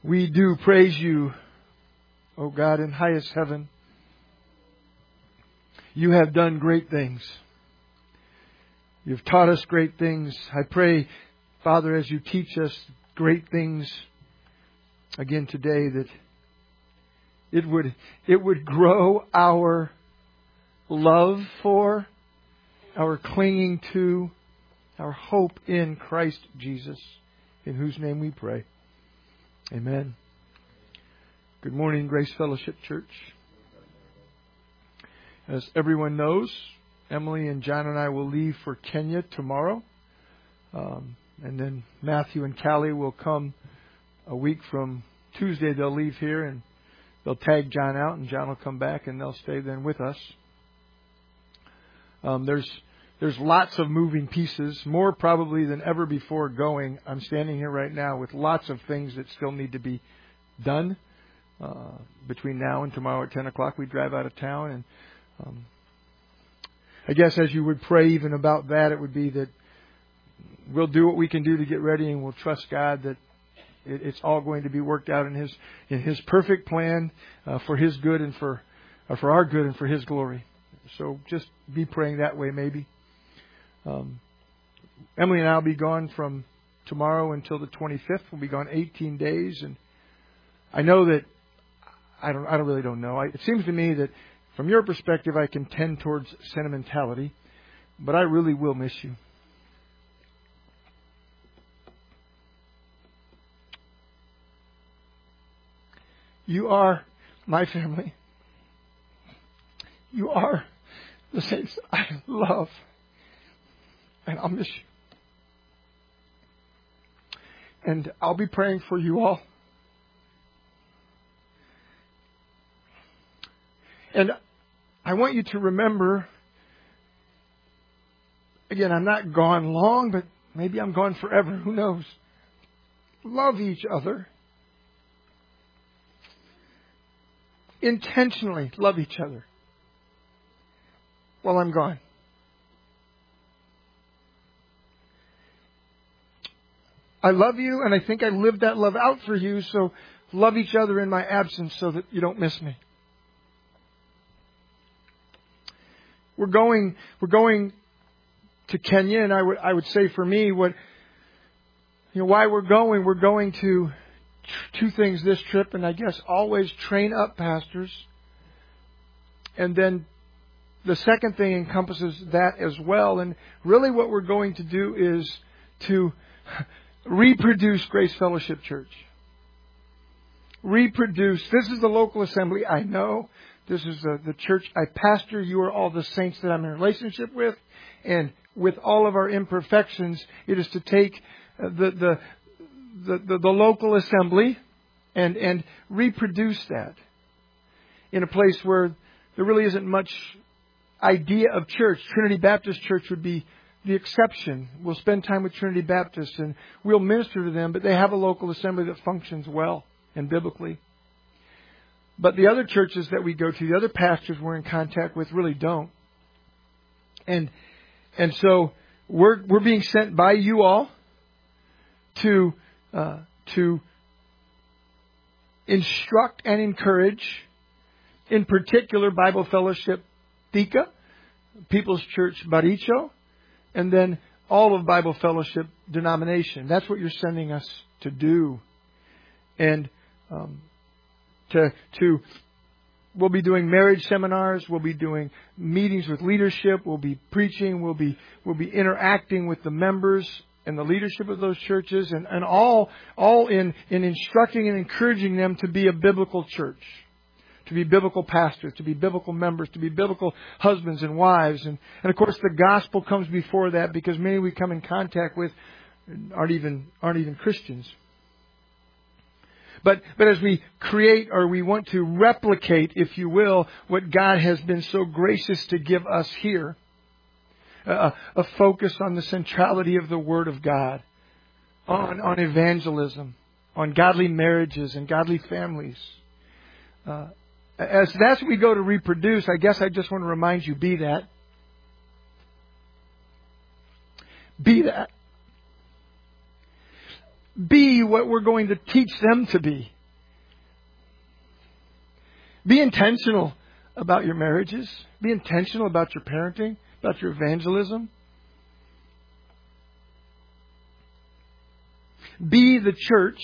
We do praise you, O God, in highest heaven. You have done great things. You've taught us great things. I pray, Father, as you teach us great things again today, that it would grow our love for, our clinging to, our hope in Christ Jesus, in whose name we pray. Amen. Good morning, Grace Fellowship Church. As everyone knows, Emily and John and I will leave for Kenya tomorrow. And then Matthew and Callie will come a week from Tuesday. They'll leave here and they'll tag John out, and John will come back and they'll stay then with us. There's lots of moving pieces, more probably than ever before going. I'm standing here right now with lots of things that still need to be done. Between now and tomorrow at 10 o'clock, we drive out of town. And I guess as you would pray even about that, it would be that we'll do what we can do to get ready, and we'll trust God that it's all going to be worked out in His perfect plan for His good and for our good and for His glory. So just be praying that way, maybe. Emily and I will be gone from tomorrow until the 25th. We'll be gone 18 days, and I know that I really don't know. It seems to me that from your perspective, I can tend towards sentimentality, but I really will miss you. You are my family. You are the saints I love, and I'll miss you. And I'll be praying for you all. And I want you to remember, again, I'm not gone long, but maybe I'm gone forever. Who knows? Love each other. Intentionally love each other while I'm gone. I love you, and I think I lived that love out for you, so love each other in my absence so that you don't miss me. We're going to Kenya, and I would say for me, why we're going to two things this trip, and I guess always train up pastors. And then the second thing encompasses that as well. And really what we're going to do is to reproduce Grace Fellowship Church. Reproduce. This is the local assembly I know. This is the church I pastor. You are all the saints that I'm in a relationship with. And with all of our imperfections, it is to take the local assembly and reproduce that in a place where there really isn't much idea of church. Trinity Baptist Church would be the exception. We'll spend time with Trinity Baptists and we'll minister to them, but they have a local assembly that functions well and biblically. But the other churches that we go to, the other pastors we're in contact with really don't. And so we're being sent by you all to instruct and encourage, in particular, Bible Fellowship Thika, People's Church Baricho, and then all of Bible Fellowship denomination. That's what you're sending us to do. And we'll be doing marriage seminars. We'll be doing meetings with leadership. We'll be preaching. We'll be interacting with the members and the leadership of those churches, and all in instructing and encouraging them to be a biblical church, to be biblical pastors, to be biblical members, to be biblical husbands and wives. And of course the gospel comes before that, because many we come in contact with aren't even Christians. But as we create, or we want to replicate, if you will, what God has been so gracious to give us here, a focus on the centrality of the Word of God, on evangelism, on godly marriages and godly families. As that's what we go to reproduce, I guess I just want to remind you, be that. Be that. Be what we're going to teach them to be. Be intentional about your marriages. Be intentional about your parenting, about your evangelism. Be the church.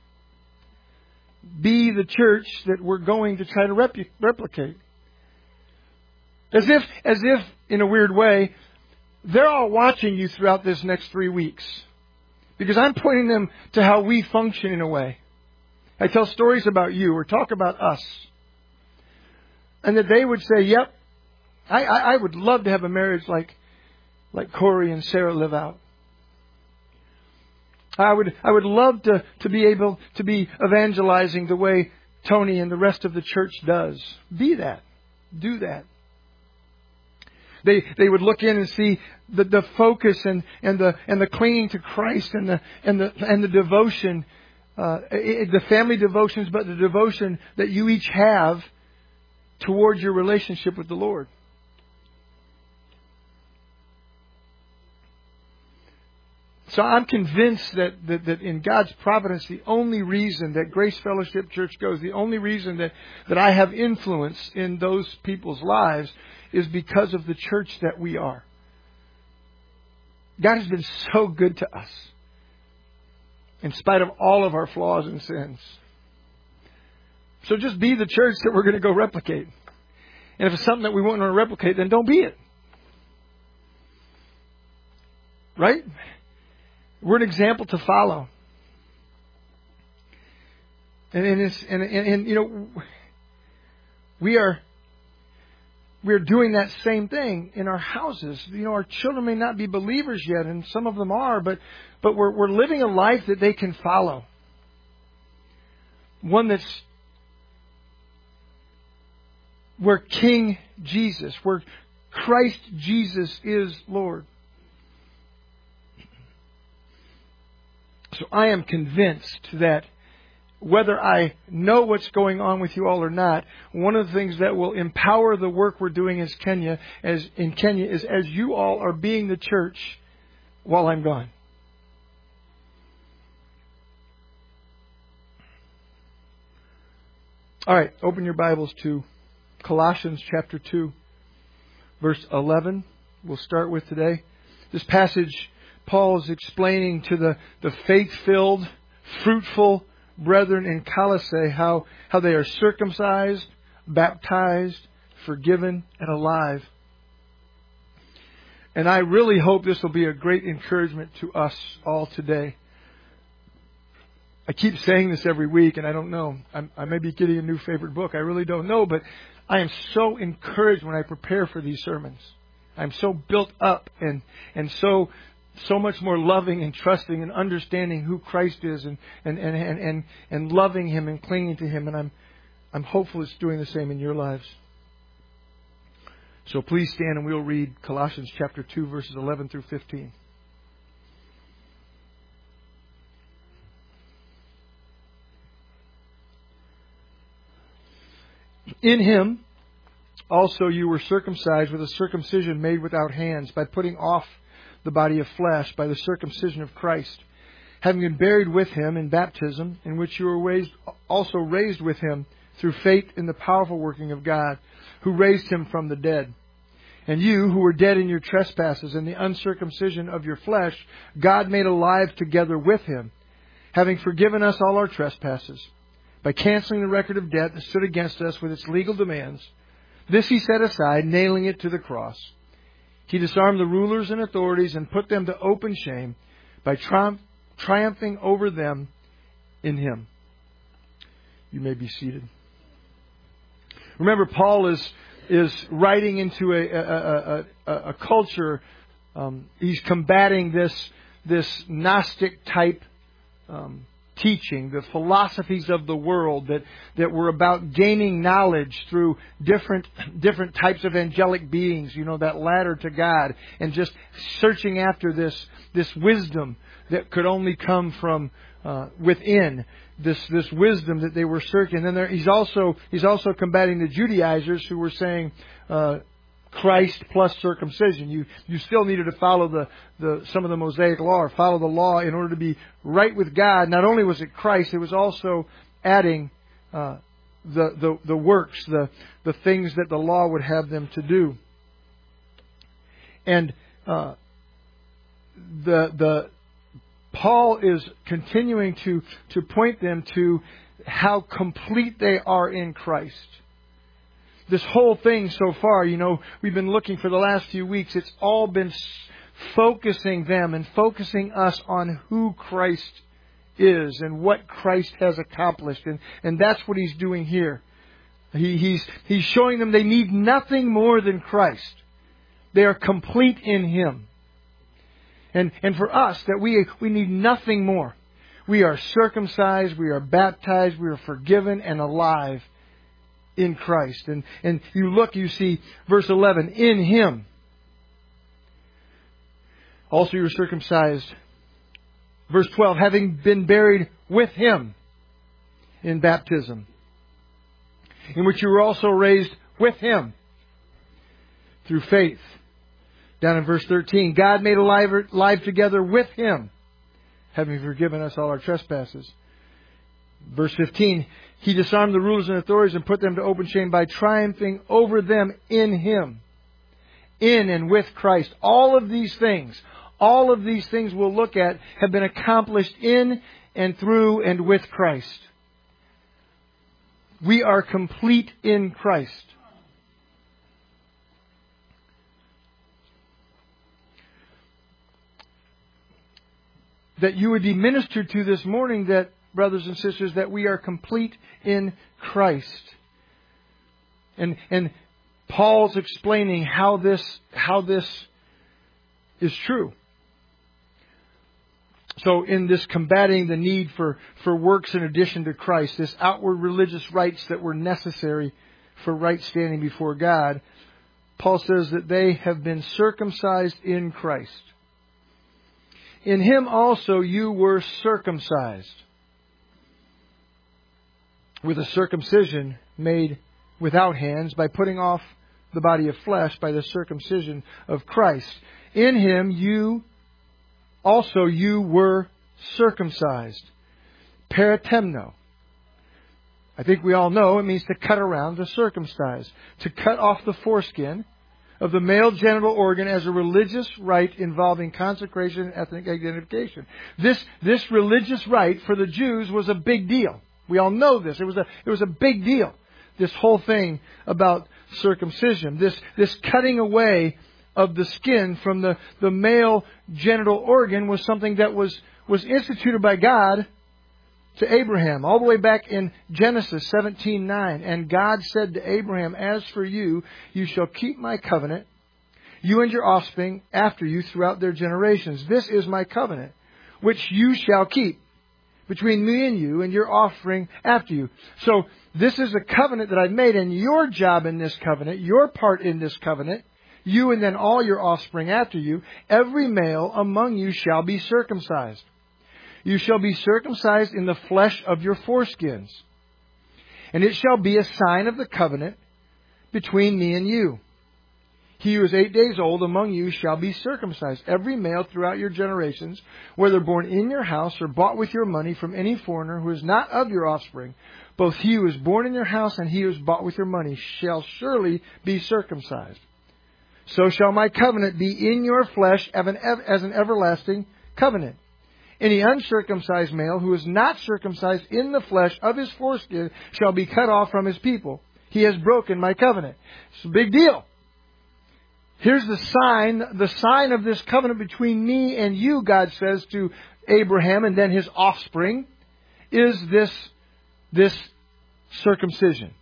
Be the church that we're going to try to replicate. As if, in a weird way, they're all watching you throughout this next 3 weeks. Because I'm pointing them to how we function in a way. I tell stories about you or talk about us. And that they would say, yep, I would love to have a marriage like Corey and Sarah live out. I would love to be able to be evangelizing the way Tony and the rest of the church does. Be that. Do that. They would look in and see the focus and the clinging to Christ and the devotion, the family devotions, but the devotion that you each have towards your relationship with the Lord. So I'm convinced that in God's providence, the only reason that Grace Fellowship Church goes, the only reason that I have influence in those people's lives is because of the church that we are. God has been so good to us, in spite of all of our flaws and sins. So just be the church that we're going to go replicate. And if it's something that we want to replicate, then don't be it. Right? We're an example to follow. And you know, we are doing that same thing in our houses. You know, our children may not be believers yet, and some of them are, but we're living a life that they can follow. One that's where King Jesus, where Christ Jesus is Lord. So I am convinced that whether I know what's going on with you all or not, one of the things that will empower the work we're doing in Kenya is as you all are being the church while I'm gone. All right, open your Bibles to Colossians chapter 2, verse 11. We'll start with today. This passage, Paul is explaining to the faith-filled, fruitful brethren in Colossae how they are circumcised, baptized, forgiven, and alive. And I really hope this will be a great encouragement to us all today. I keep saying this every week, and I don't know. I may be getting a new favorite book. I really don't know, but I am so encouraged when I prepare for these sermons. I'm so built up and so much more loving and trusting and understanding who Christ is and loving Him and clinging to Him. And I'm hopeful it's doing the same in your lives. So please stand and we'll read Colossians chapter 2, verses 11 through 15. In Him also you were circumcised with a circumcision made without hands, by putting off the body of flesh by the circumcision of Christ, having been buried with Him in baptism, in which you were also raised with Him through faith in the powerful working of God, who raised Him from the dead. And you, who were dead in your trespasses and the uncircumcision of your flesh, God made alive together with Him, having forgiven us all our trespasses, by canceling the record of debt that stood against us with its legal demands. This He set aside, nailing it to the cross. He disarmed the rulers and authorities and put them to open shame by triumphing over them in Him. You may be seated. Remember, Paul is writing into a culture. He's combating this Gnostic type teaching, the philosophies of the world that were about gaining knowledge through different types of angelic beings, you know, that ladder to God, and just searching after this wisdom that could only come from within, this wisdom that they were searching. And then he's also combating the Judaizers who were saying Christ plus circumcision. You still needed to follow some of the Mosaic law, or follow the law in order to be right with God. Not only was it Christ, it was also adding the works, the things that the law would have them to do. And Paul is continuing to point them to how complete they are in Christ. This whole thing so far, we've been looking for the last few weeks. It's all been focusing them and focusing us on who Christ is and what Christ has accomplished. And that's what he's doing here. He's showing them they need nothing more than Christ. They are complete in Him. And for us, that we need nothing more. We are circumcised, we are baptized, we are forgiven and alive in Christ. And you see verse 11, in Him. Also you were circumcised. Verse 12, having been buried with Him in baptism, in which you were also raised with Him through faith. Down in verse 13, God made alive together with Him, having forgiven us all our trespasses. Verse 15, He disarmed the rulers and authorities and put them to open shame by triumphing over them in Him. In and with Christ. All of these things we'll look at have been accomplished in and through and with Christ. We are complete in Christ. That you would be ministered to this morning, that, brothers and sisters, that we are complete in Christ. And Paul's explaining how this is true. So in this combating the need for works in addition to Christ, this outward religious rites that were necessary for right standing before God, Paul says that they have been circumcised in Christ. In Him also you were circumcised, with a circumcision made without hands, by putting off the body of flesh by the circumcision of Christ. In Him you were circumcised. Paratemno. I think we all know it means to cut around, to circumcise, to cut off the foreskin of the male genital organ as a religious rite involving consecration and ethnic identification. This religious rite for the Jews was a big deal. We all know this. It was a big deal. This whole thing about circumcision, this cutting away of the skin from the male genital organ was something that was instituted by God to Abraham, all the way back in Genesis 17:9. And God said to Abraham, as for you, you shall keep my covenant, you and your offspring after you throughout their generations. This is my covenant, which you shall keep between me and you and your offspring after you. So this is a covenant that I've made, and your job in this covenant, your part in this covenant, you and then all your offspring after you, every male among you shall be circumcised. You shall be circumcised in the flesh of your foreskins. And it shall be a sign of the covenant between me and you. He who is 8 days old among you shall be circumcised, every male throughout your generations, whether born in your house or bought with your money from any foreigner who is not of your offspring. Both he who is born in your house and he who is bought with your money shall surely be circumcised. So shall my covenant be in your flesh as an everlasting covenant. Any uncircumcised male who is not circumcised in the flesh of his foreskin shall be cut off from his people. He has broken my covenant. It's a big deal. Here's the sign of this covenant between me and you, God says to Abraham and then his offspring, is this circumcision.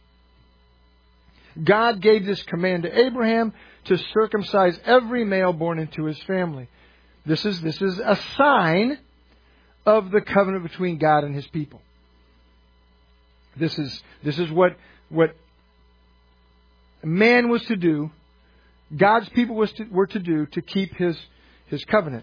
God gave this command to Abraham to circumcise every male born into his family. This is a sign of the covenant between God and His people. This is what man was to do. God's people were to do to keep His covenant.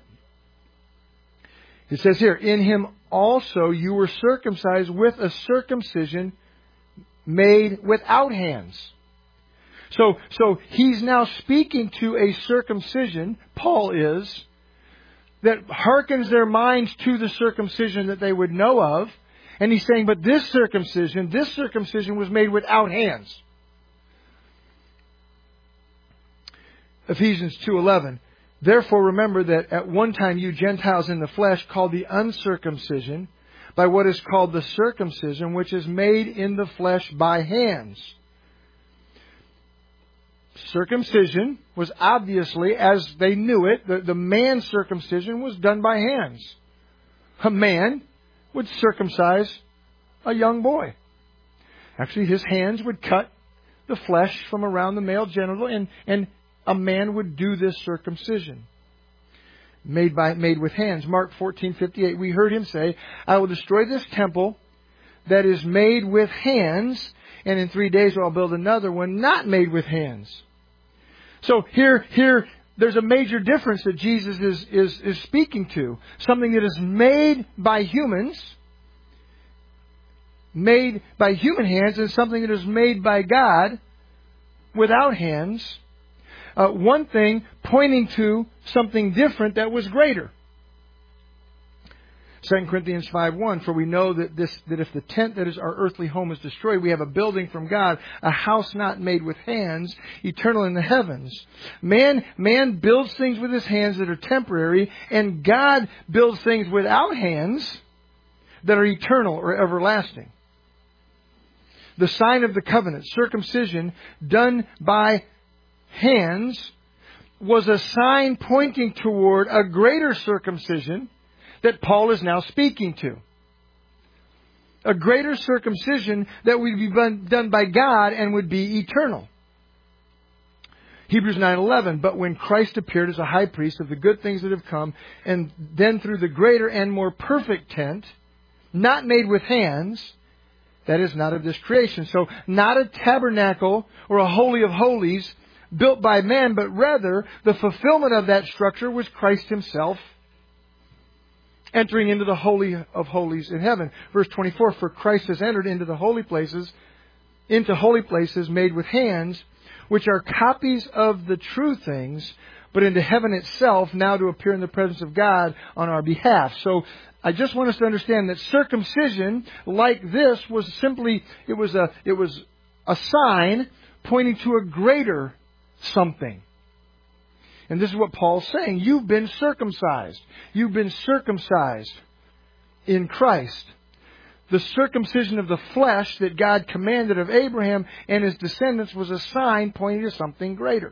It says here, in Him also you were circumcised with a circumcision made without hands. So he's now speaking to a circumcision, Paul is, that hearkens their minds to the circumcision that they would know of, And he's saying, but this circumcision was made without hands. Ephesians 2:11. Therefore remember that at one time you Gentiles in the flesh called the uncircumcision by what is called the circumcision, which is made in the flesh by hands. Circumcision was obviously, as they knew it, the man's circumcision was done by hands. A man would circumcise a young boy. Actually, his hands would cut the flesh from around the male genital, and a man would do this circumcision. Made with hands. Mark 14:58. We heard him say, I will destroy this temple that is made with hands, and in 3 days I'll build another one not made with hands. So here, there's a major difference that Jesus is speaking to. Something that is made by humans, made by human hands, and something that is made by God without hands. One thing pointing to something different that was greater. 2 Corinthians 5:1, for we know that if the tent that is our earthly home is destroyed, we have a building from God, a house not made with hands, eternal in the heavens. Man builds things with his hands that are temporary, and God builds things without hands that are eternal or everlasting. The sign of the covenant, circumcision, done by hands, was a sign pointing toward a greater circumcision that Paul is now speaking to. A greater circumcision that would be done by God and would be eternal. Hebrews 9:11, but when Christ appeared as a high priest of the good things that have come, and then through the greater and more perfect tent, not made with hands, that is not of this creation. So not a tabernacle or a holy of holies built by man, but rather the fulfillment of that structure was Christ Himself entering into the Holy of Holies in heaven. Verse 24, for Christ has entered into the holy places made with hands, which are copies of the true things, but into heaven itself, now to appear in the presence of God on our behalf. So I just want us to understand that circumcision like this was simply, it was a sign pointing to a greater something. And this is what Paul's saying. You've been circumcised. You've been circumcised in Christ. The circumcision of the flesh that God commanded of Abraham and his descendants was a sign pointing to something greater.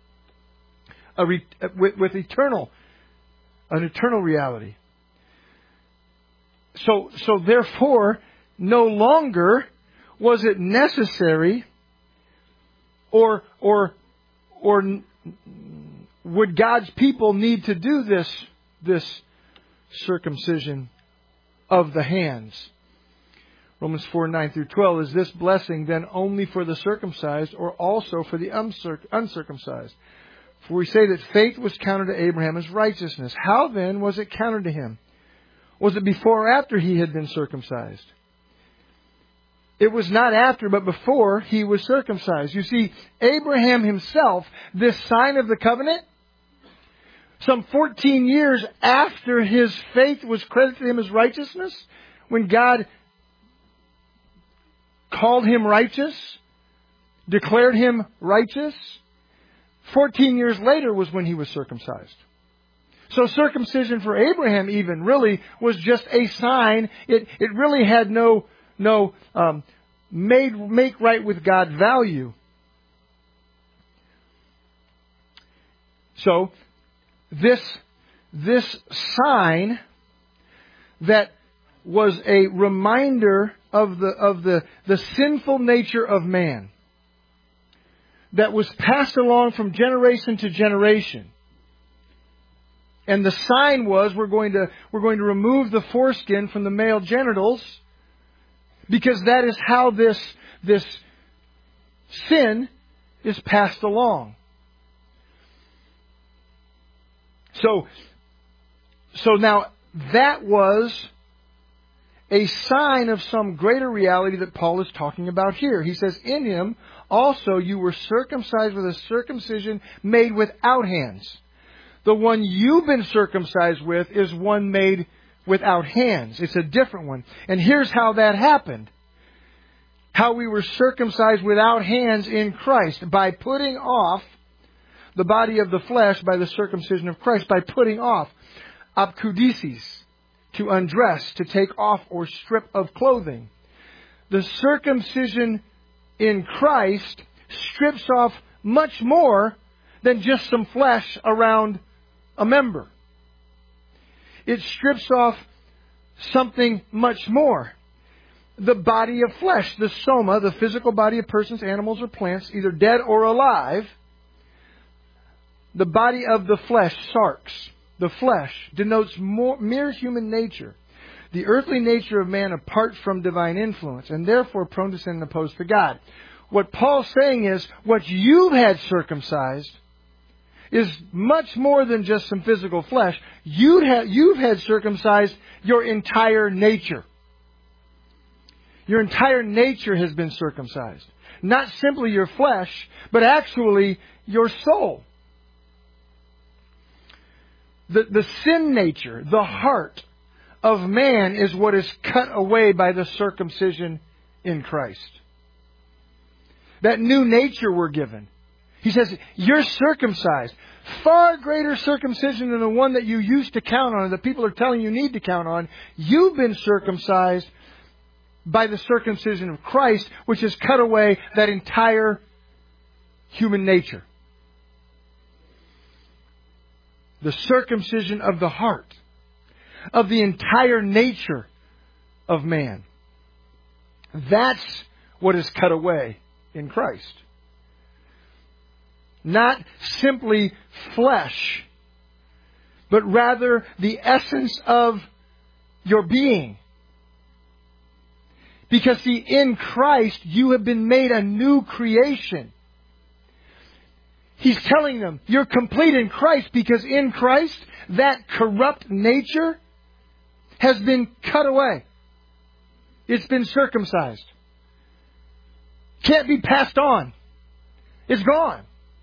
With an eternal reality. So therefore, no longer was it necessary or would God's people need to do this circumcision of the hands? Romans 4:9 through 12, is this blessing then only for the circumcised or also for the uncircumcised? For we say that faith was counted to Abraham as righteousness. How then was it counted to him? Was it before or after he had been circumcised? It was not after, but before he was circumcised. You see, Abraham himself, this sign of the covenant, some 14 years after his faith was credited to him as righteousness, when God called him righteous, declared him righteous, 14 years later was when he was circumcised. So circumcision for Abraham even really was just a sign. It really had no make right with God value. So this sign that was a reminder of the sinful nature of man that was passed along from generation to generation. And the sign was we're going to remove the foreskin from the male genitals, because that is how this sin is passed along. So now that was a sign of some greater reality that Paul is talking about here. He says, in him also you were circumcised with a circumcision made without hands. The one you've been circumcised with is one made without hands. It's a different one. And here's how that happened. How we were circumcised without hands in Christ, by putting off the body of the flesh by the circumcision of Christ, by putting off apkudisis, to undress, to take off or strip of clothing. The circumcision in Christ strips off much more than just some flesh around a member. It strips off something much more. The body of flesh, the soma, the physical body of persons, animals, or plants, either dead or alive. The body of the flesh, sarx, the flesh, denotes mere human nature. The earthly nature of man apart from divine influence, and therefore prone to sin and opposed to God. What Paul's saying is, what you've had circumcised is much more than just some physical flesh. You've had circumcised your entire nature. Your entire nature has been circumcised. Not simply your flesh, but actually your soul. The sin nature, the heart of man, is what is cut away by the circumcision in Christ. That new nature we're given. He says, you're circumcised. Far greater circumcision than the one that you used to count on, that people are telling you need to count on. You've been circumcised by the circumcision of Christ, which has cut away that entire human nature. The circumcision of the heart, of the entire nature of man. That's what is cut away in Christ. Not simply flesh, but rather the essence of your being. Because see, in Christ you have been made a new creation. He's telling them, you're complete in Christ, because in Christ, that corrupt nature has been cut away. It's been circumcised. Can't be passed on. It's gone.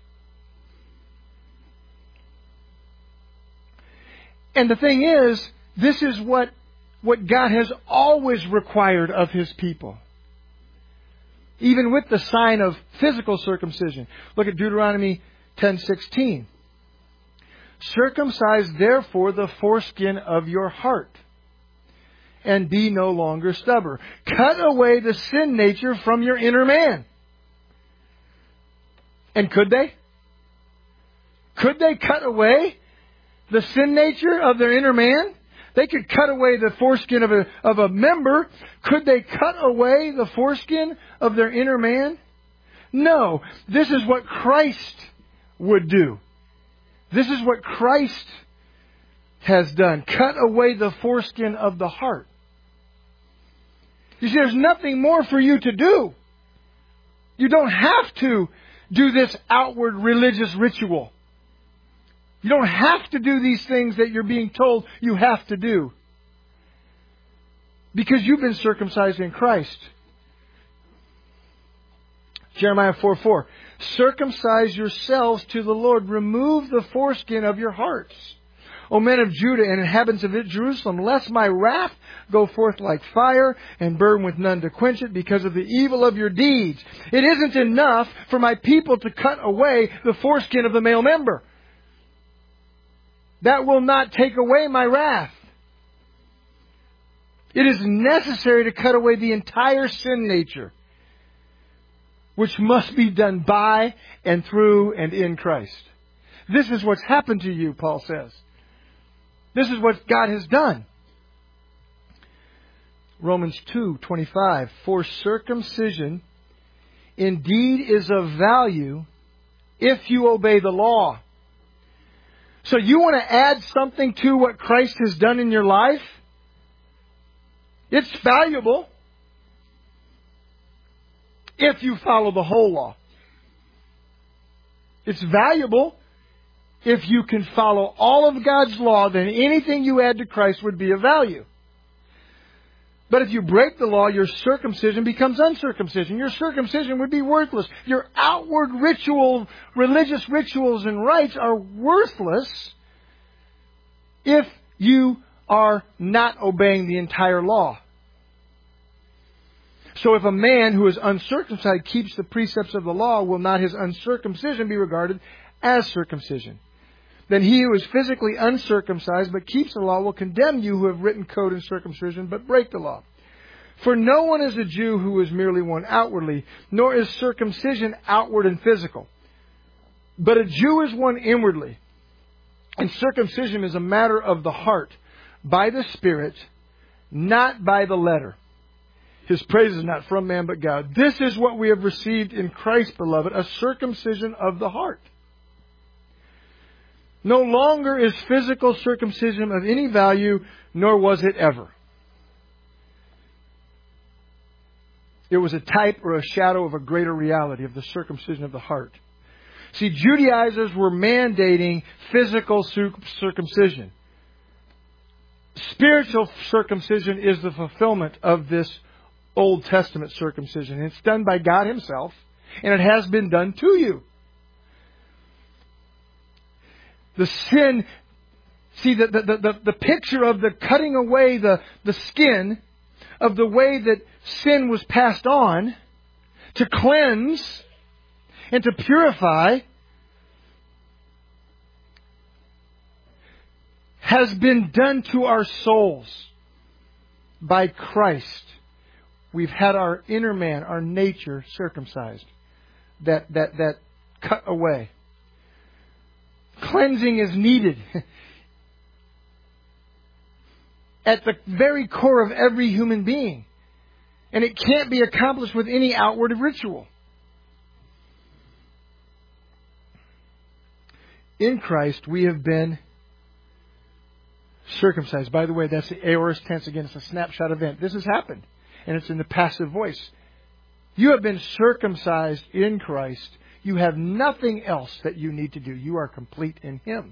And the thing is, this is what God has always required of His people. Even with the sign of physical circumcision. Look at Deuteronomy 10:16. Circumcise therefore the foreskin of your heart, and be no longer stubborn. Cut away the sin nature from your inner man. And could they? Could they cut away the sin nature of their inner man? They could cut away the foreskin of a member. Could they cut away the foreskin of their inner man? No. This is what Christ would do. This is what Christ has done. Cut away the foreskin of the heart. You see, there's nothing more for you to do. You don't have to do this outward religious ritual. You don't have to do these things that you're being told you have to do. Because you've been circumcised in Christ. Jeremiah 4:4. Circumcise yourselves to the Lord. Remove the foreskin of your hearts, O men of Judah and inhabitants of Jerusalem, lest my wrath go forth like fire and burn with none to quench it because of the evil of your deeds. It isn't enough for my people to cut away the foreskin of the male member. That will not take away my wrath. It is necessary to cut away the entire sin nature, which must be done by and through and in Christ. This is what's happened to you, Paul says. This is what God has done. Romans 2:25. For circumcision indeed is of value if you obey the law. So you want to add something to what Christ has done in your life? It's valuable if you follow the whole law. It's valuable if you can follow all of God's law, then anything you add to Christ would be of value. But if you break the law, your circumcision becomes uncircumcision. Your circumcision would be worthless. Your outward religious rituals and rites are worthless if you are not obeying the entire law. So if a man who is uncircumcised keeps the precepts of the law, will not his uncircumcision be regarded as circumcision? Then he who is physically uncircumcised but keeps the law will condemn you who have written code in circumcision but break the law. For no one is a Jew who is merely one outwardly, nor is circumcision outward and physical. But a Jew is one inwardly. And circumcision is a matter of the heart, by the Spirit, not by the letter. His praise is not from man but God. This is what we have received in Christ, beloved, a circumcision of the heart. No longer is physical circumcision of any value, nor was it ever. It was a type or a shadow of a greater reality of the circumcision of the heart. See, Judaizers were mandating physical circumcision. Spiritual circumcision is the fulfillment of this Old Testament circumcision. It's done by God Himself, and it has been done to you. The sin, see, the picture of the cutting away the skin of the way that sin was passed on to cleanse and to purify has been done to our souls by Christ. We've had our inner man, our nature circumcised. That cut away. Cleansing is needed at the very core of every human being. And it can't be accomplished with any outward ritual. In Christ, we have been circumcised. By the way, that's the aorist tense again. It's a snapshot event. This has happened. And it's in the passive voice. You have been circumcised in Christ. You have nothing else that you need to do. You are complete in Him.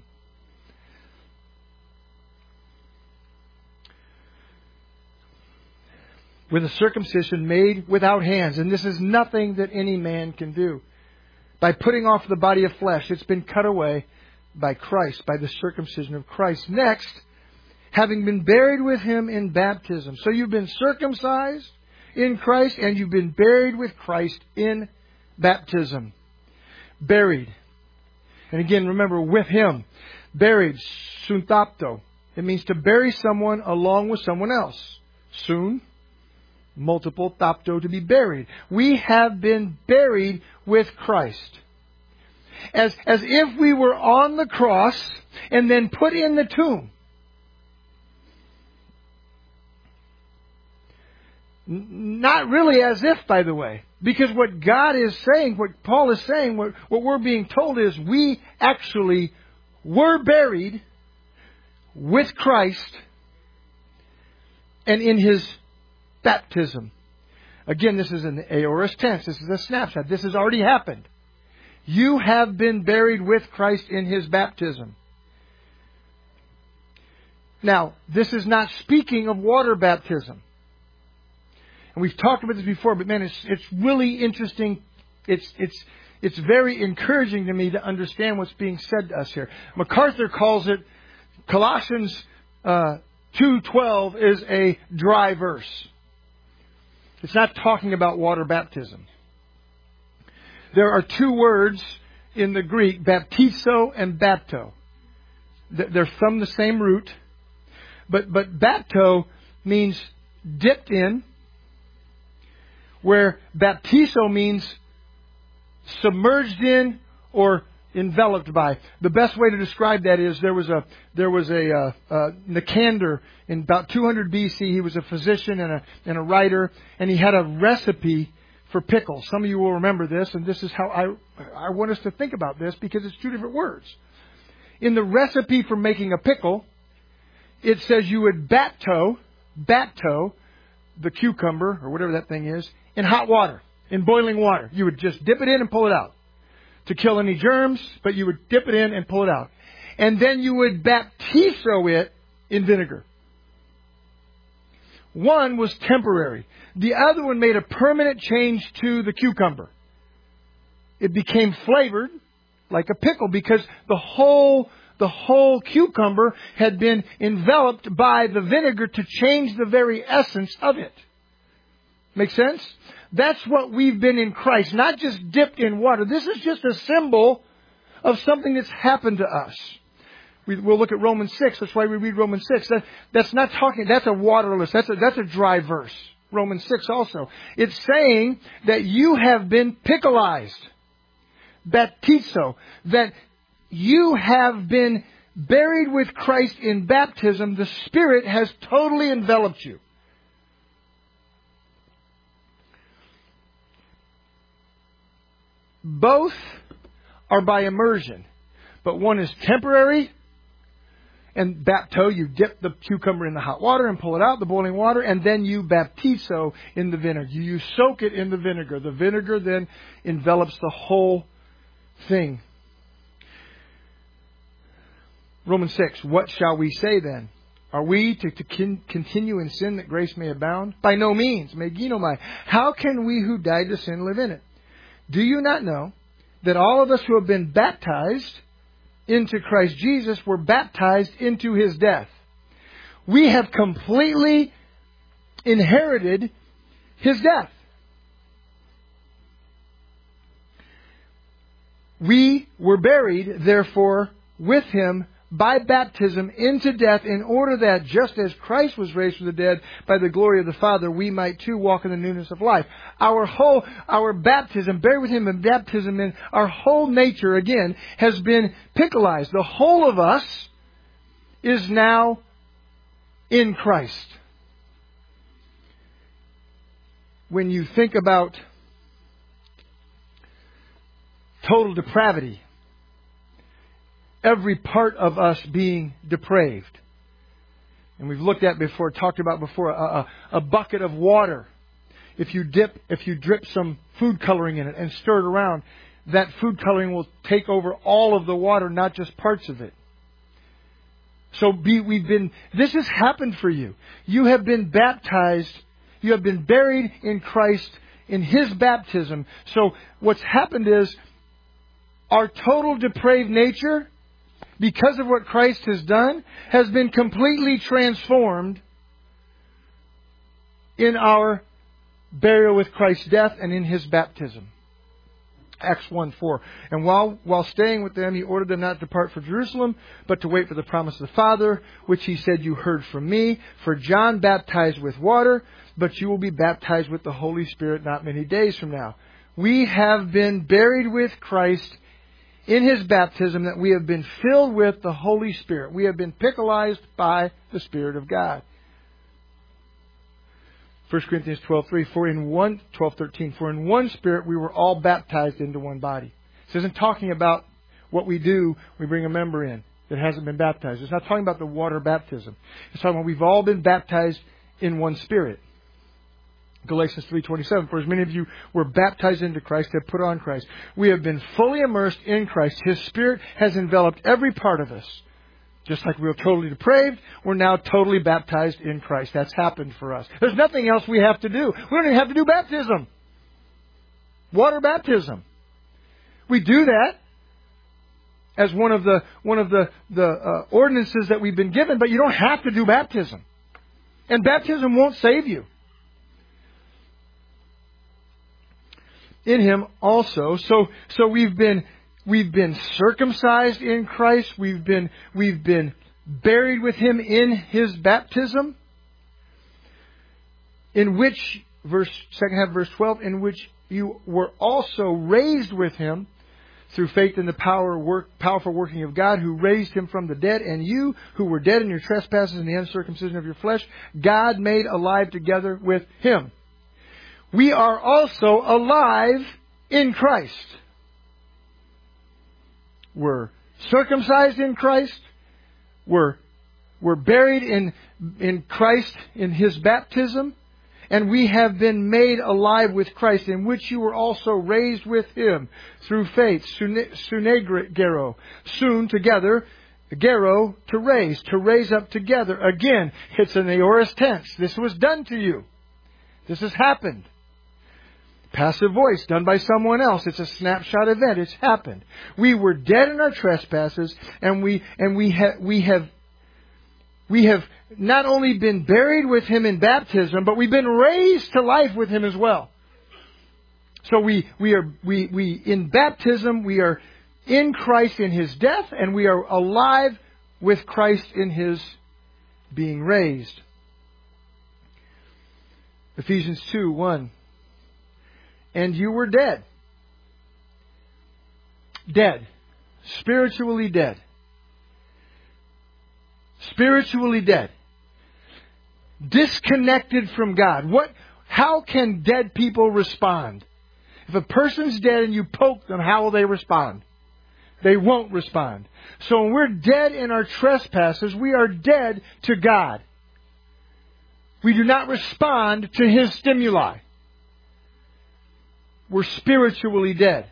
With a circumcision made without hands. And this is nothing that any man can do. By putting off the body of flesh, it's been cut away by Christ, by the circumcision of Christ. Next, having been buried with Him in baptism. So you've been circumcised in Christ and you've been buried with Christ in baptism. Buried. And again, remember, with Him. Buried. Suntapto. It means to bury someone along with someone else. Sun. Multiple, tapto, to be buried. We have been buried with Christ. As if we were on the cross and then put in the tomb. Not really as if, by the way. Because what God is saying, what Paul is saying, what we're being told is we actually were buried with Christ and in His baptism. Again, this is in the aorist tense. This is a snapshot. This has already happened. You have been buried with Christ in His baptism. Now, this is not speaking of water baptism. And we've talked about this before, but man, it's really interesting. It's very encouraging to me to understand what's being said to us here. MacArthur calls it, Colossians 2:12 is a dry verse. It's not talking about water baptism. There are two words in the Greek, baptizo and bapto. They're from the same root. But bapto means dipped in, where baptizo means submerged in or enveloped by. The best way to describe that is there was a Nicander in about 200 BC. He was a physician and a writer, and he had a recipe for pickles. Some of you will remember this, and this is how I want us to think about this because it's two different words. In the recipe for making a pickle, it says you would bapto the cucumber or whatever that thing is in hot water, in boiling water. You would just dip it in and pull it out to kill any germs, but you would dip it in and pull it out. And then you would baptizo it in vinegar. One was temporary. The other one made a permanent change to the cucumber. It became flavored like a pickle because the whole the whole cucumber had been enveloped by the vinegar to change the very essence of it. Make sense? That's what we've been in Christ, not just dipped in water. This is just a symbol of something that's happened to us. We'll look at Romans 6. That's why we read Romans 6. That's not talking, that's a waterless, that's a dry verse. Romans 6 also. It's saying that you have been pickleized. Baptizo. That you have been buried with Christ in baptism. The Spirit has totally enveloped you. Both are by immersion. But one is temporary. And bapto, you dip the cucumber in the hot water and pull it out, the boiling water, and then you baptizo in the vinegar. You soak it in the vinegar. The vinegar then envelops the whole thing. Romans 6, what shall we say then? Are we to continue in sin that grace may abound? By no means. Meginomai. How can we who died to sin live in it? Do you not know that all of us who have been baptized into Christ Jesus were baptized into His death? We have completely inherited His death. We were buried, therefore, with Him by baptism into death, in order that just as Christ was raised from the dead by the glory of the Father, we might too walk in the newness of life. Our baptism, buried with Him in baptism, and our whole nature, again, has been pickleized. The whole of us is now in Christ. When you think about total depravity, every part of us being depraved. And we've looked at before, talked about before, a bucket of water. If you drip some food coloring in it and stir it around, that food coloring will take over all of the water, not just parts of it. So this has happened for you. You have been baptized. You have been buried in Christ in His baptism. So what's happened is our total depraved nature, because of what Christ has done, has been completely transformed in our burial with Christ's death and in His baptism. Acts 1:4. And while staying with them, He ordered them not to depart for Jerusalem, but to wait for the promise of the Father, which He said, you heard from me. For John baptized with water, but you will be baptized with the Holy Spirit not many days from now. We have been buried with Christ in His baptism, that we have been filled with the Holy Spirit. We have been pickleized by the Spirit of God. 1 Corinthians 12:3. 12:13. For in one Spirit we were all baptized into one body. This isn't talking about what we do. We bring a member in that hasn't been baptized. It's not talking about the water baptism. It's talking about we've all been baptized in one Spirit. Galatians 3:27, for as many of you were baptized into Christ, have put on Christ. We have been fully immersed in Christ. His Spirit has enveloped every part of us. Just like we were totally depraved, we're now totally baptized in Christ. That's happened for us. There's nothing else we have to do. We don't even have to do baptism. Water baptism. We do that as one of the ordinances that we've been given, but you don't have to do baptism. And baptism won't save you. In Him also. So we've been circumcised in Christ. We've been buried with Him in His baptism. In which, second half verse 12, in which you were also raised with Him through faith in the powerful working of God, who raised Him from the dead, and you who were dead in your trespasses and the uncircumcision of your flesh, God made alive together with Him. We are also alive in Christ. We're circumcised in Christ. We're buried in Christ in His baptism. And we have been made alive with Christ, in which you were also raised with Him through faith. Sunegero. Soon together. Gero, to raise up together. Again, it's an aorist tense. This was done to you. This has happened. Passive voice done by someone else. It's a snapshot event. It's happened. We were dead in our trespasses, and we have not only been buried with Him in baptism, but we've been raised to life with Him as well. So we in baptism we are in Christ in His death, and we are alive with Christ in His being raised. Ephesians 2:1. And you were dead. Dead. Spiritually dead. Spiritually dead. Disconnected from God. How can dead people respond? If a person's dead and you poke them, how will they respond? They won't respond. So when we're dead in our trespasses, we are dead to God. We do not respond to His stimuli. We're spiritually dead.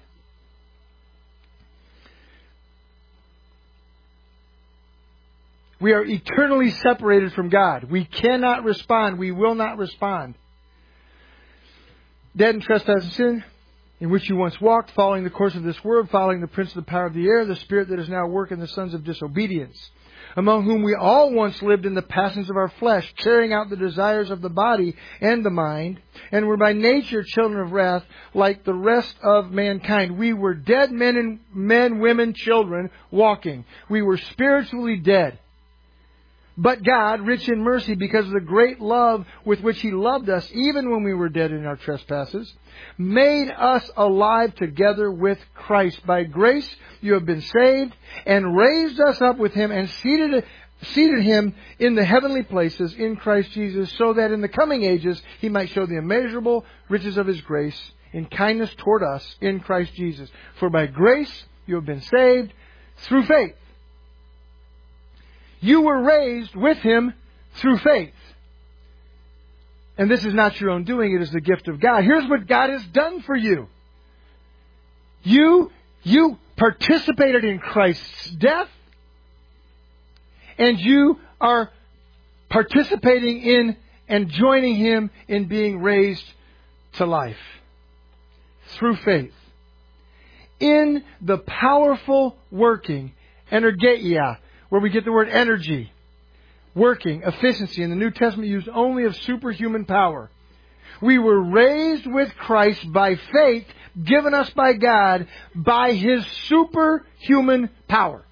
We are eternally separated from God. We cannot respond. We will not respond. Dead in trespass and sin, in which you once walked, following the course of this world, following the prince of the power of the air, the spirit that is now working the sons of disobedience, among whom we all once lived in the passions of our flesh, carrying out the desires of the body and the mind, and were by nature children of wrath, like the rest of mankind. We were dead men, women, children, walking. We were spiritually dead. But God, rich in mercy, because of the great love with which He loved us, even when we were dead in our trespasses, made us alive together with Christ. By grace you have been saved, and raised us up with Him, and seated Him in the heavenly places in Christ Jesus, so that in the coming ages He might show the immeasurable riches of His grace in kindness toward us in Christ Jesus. For by grace you have been saved through faith. You were raised with Him through faith. And this is not your own doing, it is the gift of God. Here's what God has done for you. You participated in Christ's death, and you are participating in and joining Him in being raised to life through faith. In the powerful working, energeia, where we get the word energy, working, efficiency, in the New Testament used only of superhuman power. We were raised with Christ by faith, given us by God, by His superhuman power,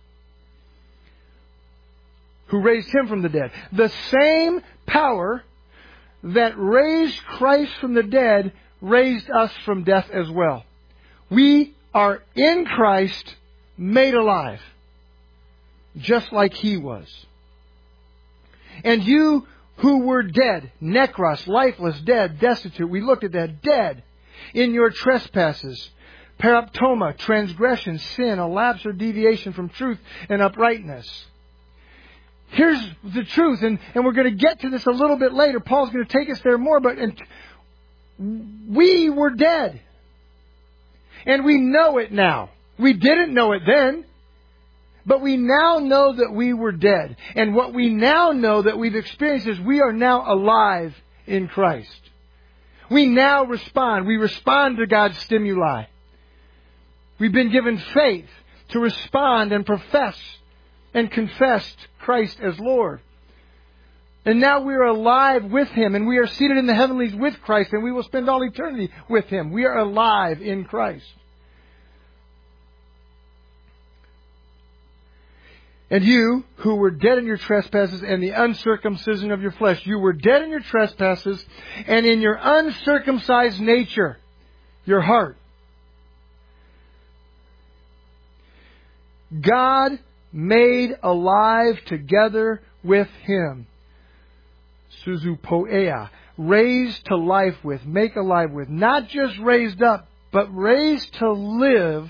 who raised Him from the dead. The same power that raised Christ from the dead raised us from death as well. We are in Christ, made alive, just like He was. And you who were dead, nekros, lifeless, dead, destitute, we looked at that, dead in your trespasses, paraptoma, transgression, sin, a lapse or deviation from truth and uprightness. Here's the truth, and we're going to get to this a little bit later. Paul's going to take us there more, but we were dead. And we know it now. We didn't know it then. But we now know that we were dead. And what we now know that we've experienced is we are now alive in Christ. We now respond. We respond to God's stimuli. We've been given faith to respond and profess and confess Christ as Lord. And now we are alive with Him, and we are seated in the heavenlies with Christ, and we will spend all eternity with Him. We are alive in Christ. And you, who were dead in your trespasses and the uncircumcision of your flesh, you were dead in your trespasses and in your uncircumcised nature, your heart. God made alive together with Him. Suzupoea. Raised to life with, make alive with. Not just raised up, but raised to live.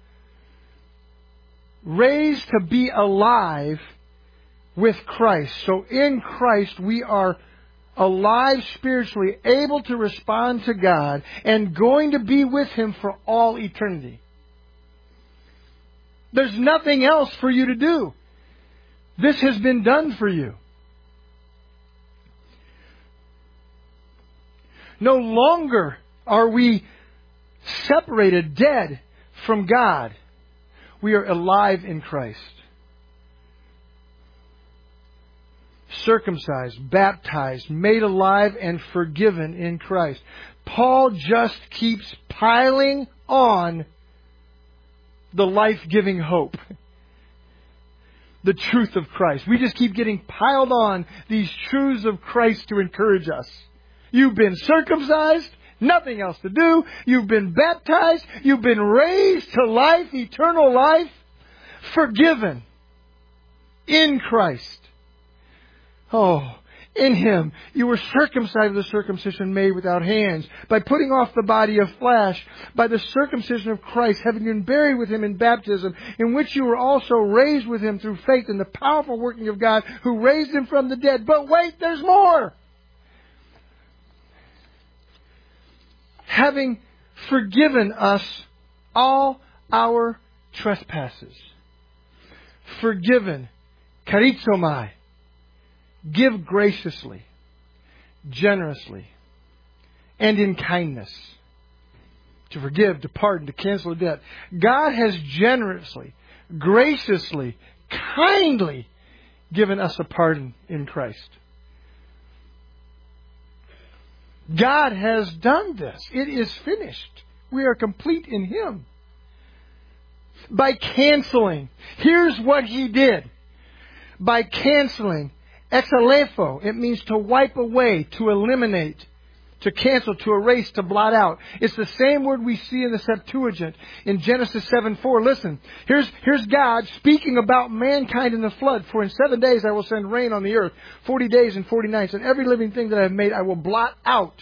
Raised to be alive with Christ. So in Christ we are alive spiritually, able to respond to God, and going to be with Him for all eternity. There's nothing else for you to do. This has been done for you. No longer Are we separated, dead from God? We are alive in Christ. Circumcised, baptized, made alive, and forgiven in Christ. Paul just keeps piling on the life-giving hope. The truth of Christ. We just keep getting piled on these truths of Christ to encourage us. You've been circumcised, nothing else to do. You've been baptized, you've been raised to life, eternal life, forgiven in Christ. Oh, in Him you were circumcised with a circumcision made without hands, by putting off the body of flesh, by the circumcision of Christ, having been buried with Him in baptism, in which you were also raised with Him through faith in the powerful working of God, who raised Him from the dead. But wait, there's more! Having forgiven us all our trespasses. Forgiven. Charizomai. Give graciously, generously, and in kindness. To forgive, to pardon, to cancel a debt. God has generously, graciously, kindly given us a pardon in Christ. God has done this. It is finished. We are complete in Him. By canceling. Here's what He did. By canceling. Exalepho. It means to wipe away, to eliminate, to cancel, to erase, to blot out. It's the same word we see in the Septuagint in Genesis 7:4. Listen, here's God speaking about mankind in the flood. For in 7 days I will send rain on the earth, 40 days and 40 nights, and every living thing that I have made I will blot out.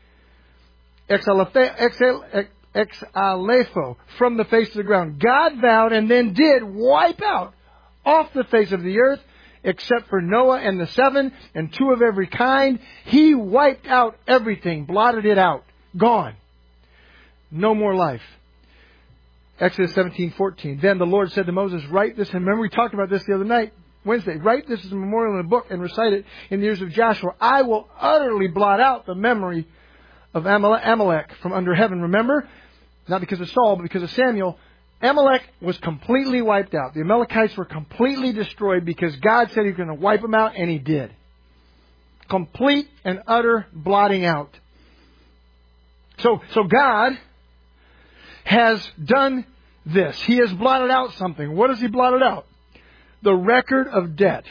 Exalepho, from the face of the ground. God vowed and then did wipe out off the face of the earth, except for Noah and the 7 and 2 of every kind. He wiped out everything, blotted it out. Gone. No more life. Exodus 17:14. Then the Lord said to Moses, write this, and remember we talked about this the other night, Wednesday. Write this as a memorial in a book and recite it in the ears of Joshua. I will utterly blot out the memory of Amalek from under heaven. Remember? Not because of Saul, but because of Samuel. Amalek was completely wiped out. The Amalekites were completely destroyed because God said He was going to wipe them out, and He did. Complete and utter blotting out. So God has done this. He has blotted out something. What has He blotted out? The record of debt.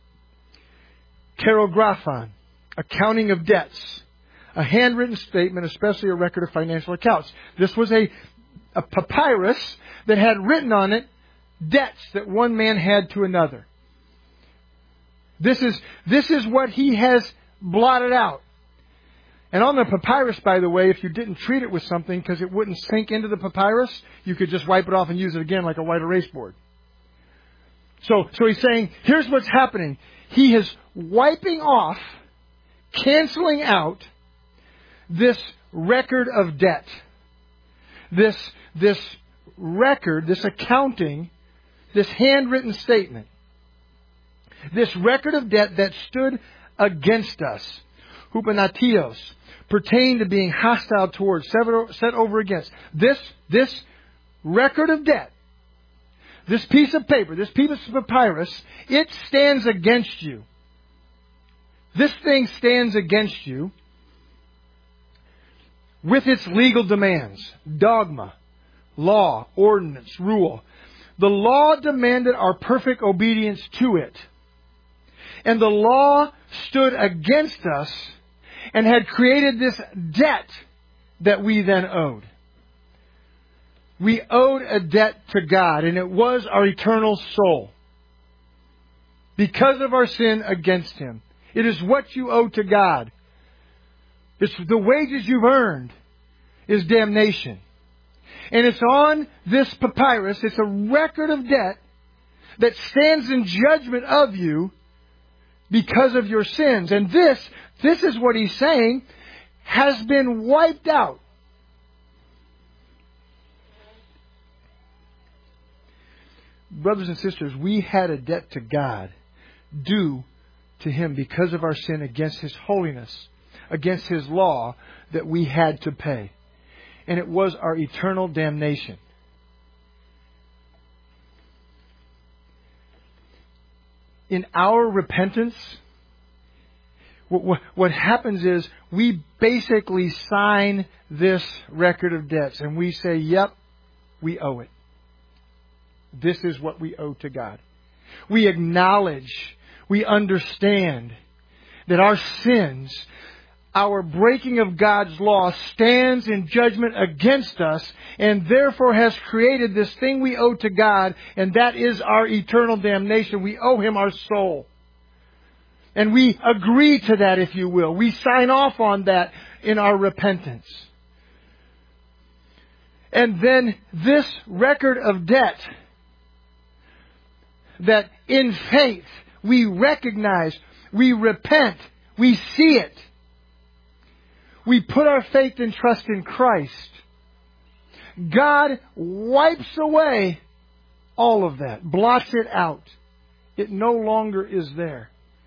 Kerographon. Accounting of debts. A handwritten statement, especially a record of financial accounts. This was a papyrus that had written on it debts that one man had to another. This is what He has blotted out. And on the papyrus, by the way, if you didn't treat it with something because it wouldn't sink into the papyrus, you could just wipe it off and use it again like a white erase board. So He's saying, here's what's happening. He is wiping off, canceling out this record of debt. This record, this accounting, this handwritten statement, this record of debt that stood against us, hupanatios, pertained to being hostile towards, set over against. This record of debt, this piece of paper, this piece of papyrus, it stands against you. This thing stands against you with its legal demands, dogma, law, ordinance, rule. The law demanded our perfect obedience to it. And the law stood against us and had created this debt that we then owed. We owed a debt to God, and it was our eternal soul. Because of our sin against Him. It is what you owe to God. It's the wages you've earned is damnation. And it's on this papyrus, it's a record of debt that stands in judgment of you because of your sins. And this is what He's saying, has been wiped out. Brothers and sisters, we had a debt to God due to Him because of our sin against His holiness, against His law that we had to pay. and it was our eternal damnation. In our repentance, what happens is we basically sign this record of debts and we say, yep, we owe it. This is what we owe to God. We acknowledge, we understand that our sins, our breaking of God's law stands in judgment against us and therefore has created this thing we owe to God, and that is our eternal damnation. We owe Him our soul. And we agree to that, if you will. We sign off on that in our repentance. And then this record of debt that in faith we recognize, we repent, we see it. We put our faith and trust in Christ. God wipes away all of that, blots it out. It no longer is there.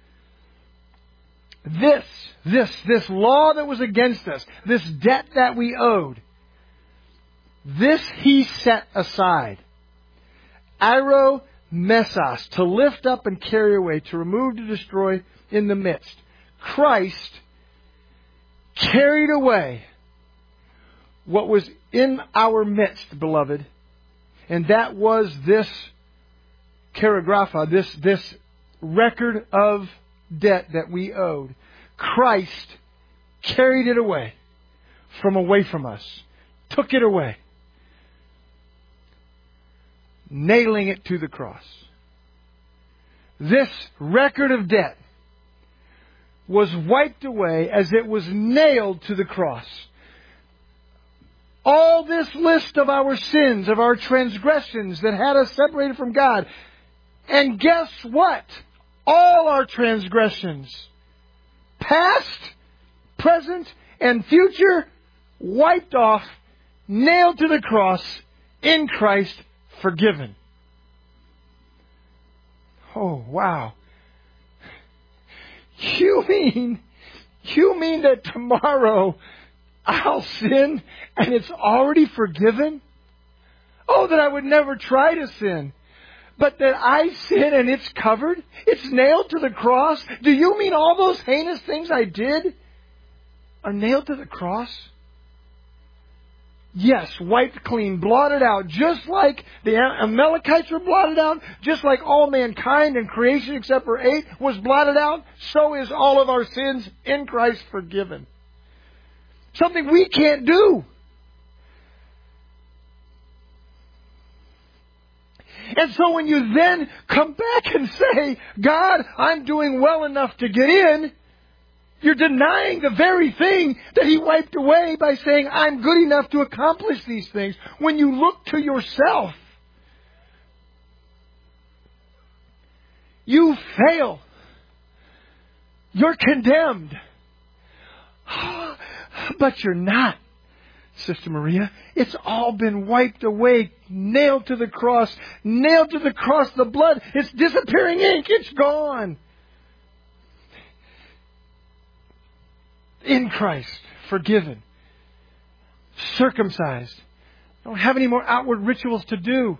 This law that was against us, this debt that we owed, this He set aside. Airo mesos, to lift up and carry away, to remove, to destroy in the midst. Christ carried away what was in our midst, beloved, and that was this keragrapha, this record of debt that we owed. Christ carried it away from us, took it away, nailing it to the cross. This record of debt was wiped away as it was nailed to the cross. All this list of our sins, of our transgressions that had us separated from God. And guess what? All our transgressions, past, present, and future, wiped off, nailed to the cross, in Christ, forgiven. Oh, wow. You mean that tomorrow I'll sin and it's already forgiven? Oh, that I would never try to sin. But that I sin and it's covered? It's nailed to the cross? Do you mean all those heinous things I did are nailed to the cross? Yes, wiped clean, blotted out, just like the Amalekites were blotted out, just like all mankind and creation except for 8 was blotted out, so is all of our sins in Christ forgiven. Something we can't do. And so when you then come back and say, God, I'm doing well enough to get in, you're denying the very thing that He wiped away by saying, I'm good enough to accomplish these things. When you look to yourself, you fail. You're condemned. But you're not, Sister Maria. It's all been wiped away, nailed to the cross, the blood. It's disappearing ink. It's gone. In Christ, forgiven, circumcised. Don't have any more outward rituals to do.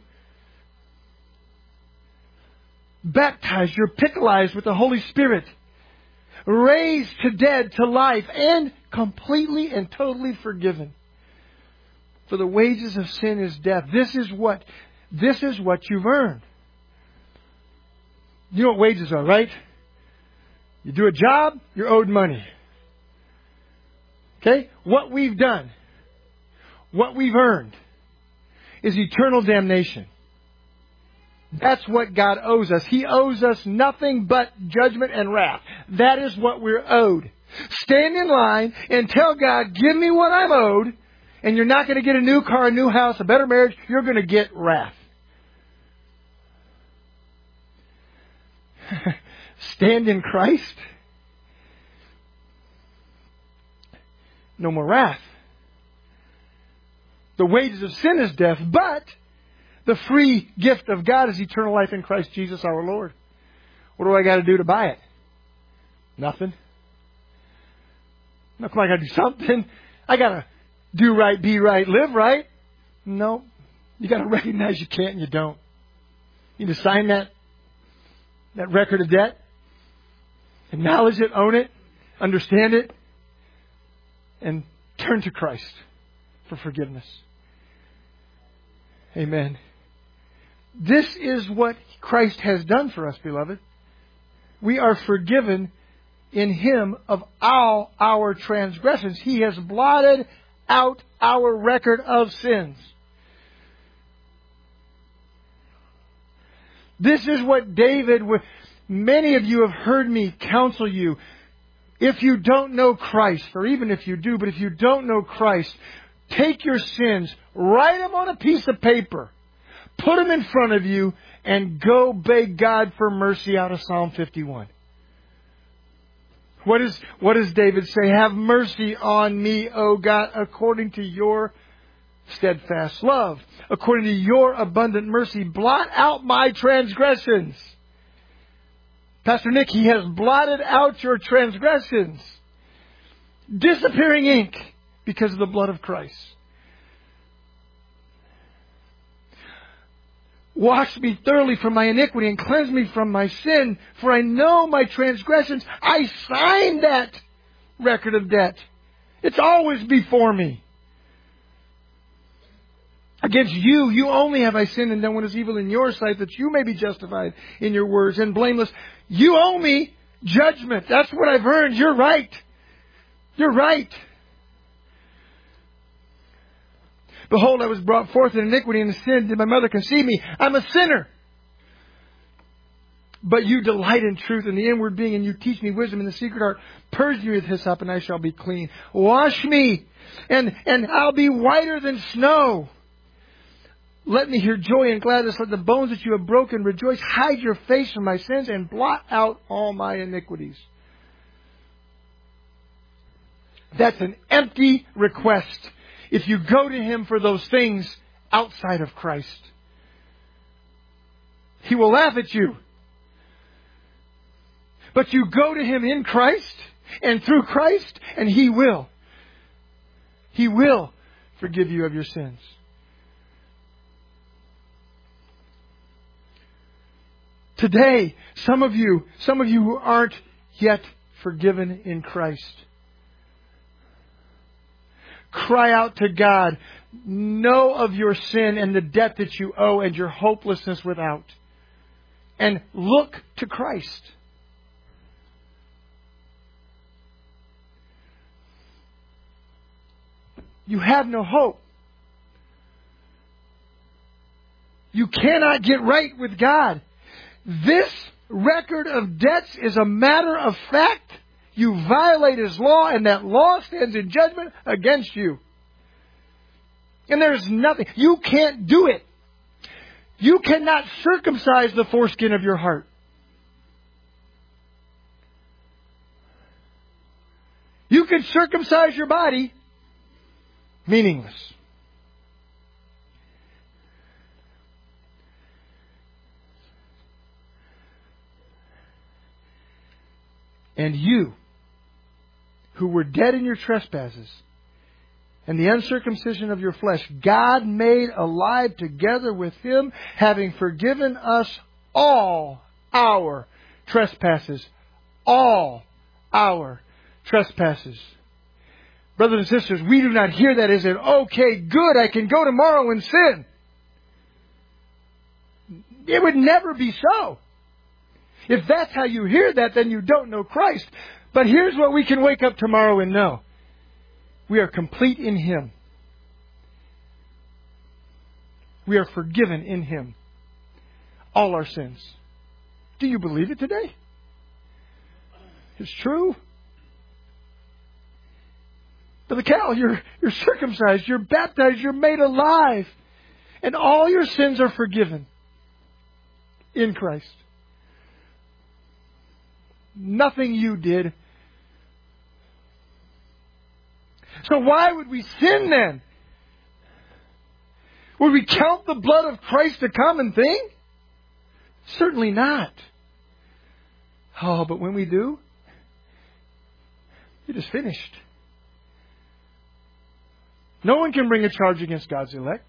Baptized, you're pickleized with the Holy Spirit. Raised to dead to life and completely and totally forgiven. For the wages of sin is death. This is what you've earned. You know what wages are, right? You do a job, you're owed money. Okay? What we've done, what we've earned, is eternal damnation. That's what God owes us. He owes us nothing but judgment and wrath. That is what we're owed. Stand in line and tell God, give me what I'm owed, and you're not going to get a new car, a new house, a better marriage. You're going to get wrath. Stand in Christ. No more wrath. The wages of sin is death, but the free gift of God is eternal life in Christ Jesus our Lord. What do I got to do to buy it? Nothing. Nothing. I got to do something. I got to do right, be right, live right. No. You got to recognize you can't and you don't. You need to sign that record of debt. Acknowledge it, own it, understand it, and turn to Christ for forgiveness. Amen. This is what Christ has done for us, beloved. We are forgiven in Him of all our transgressions. He has blotted out our record of sins. This is what David, many of you have heard me counsel you. If you don't know Christ, or even if you do, but if you don't know Christ, take your sins, write them on a piece of paper, put them in front of you, and go beg God for mercy out of Psalm 51. What does David say? Have mercy on me, O God, according to your steadfast love. According to your abundant mercy, blot out my transgressions. Pastor Nick, He has blotted out your transgressions. Disappearing ink because of the blood of Christ. Wash me thoroughly from my iniquity and cleanse me from my sin, for I know my transgressions. I signed that record of debt. It's always before me. Against you only have I sinned and done what is evil in your sight, that you may be justified in your words and blameless. You owe me judgment. That's what I've earned. You're right. You're right. Behold, I was brought forth in iniquity, and in sin did my mother conceive me. I'm a sinner. But you delight in truth in the inward being, and you teach me wisdom in the secret heart. Purge me with hyssop, and I shall be clean. Wash me, and I'll be whiter than snow. Let me hear joy and gladness. Let the bones that you have broken rejoice. Hide your face from my sins, and blot out all my iniquities. That's an empty request if you go to Him for those things outside of Christ. He will laugh at you. But you go to Him in Christ and through Christ, and He will. He will forgive you of your sins. Today, some of you who aren't yet forgiven in Christ, cry out to God. Know of your sin and the debt that you owe and your hopelessness without. And look to Christ. You have no hope. You cannot get right with God. This record of debts is a matter of fact. You violate His law, and that law stands in judgment against you. And there's nothing. You can't do it. You cannot circumcise the foreskin of your heart. You can circumcise your body. Meaningless. And you, who were dead in your trespasses and the uncircumcision of your flesh, God made alive together with Him, having forgiven us all our trespasses. All our trespasses. Brothers and sisters, we do not hear that as an, okay, good, I can go tomorrow and sin. It would never be so. If that's how you hear that, then you don't know Christ. But here's what we can wake up tomorrow and know. We are complete in Him. We are forgiven in Him. All our sins. Do you believe it today? It's true. Brother Cal, you're circumcised, you're baptized, you're made alive. And all your sins are forgiven in Christ. Nothing you did. So why would we sin then? Would we count the blood of Christ a common thing? Certainly not. Oh, but when we do, it is finished. No one can bring a charge against God's elect.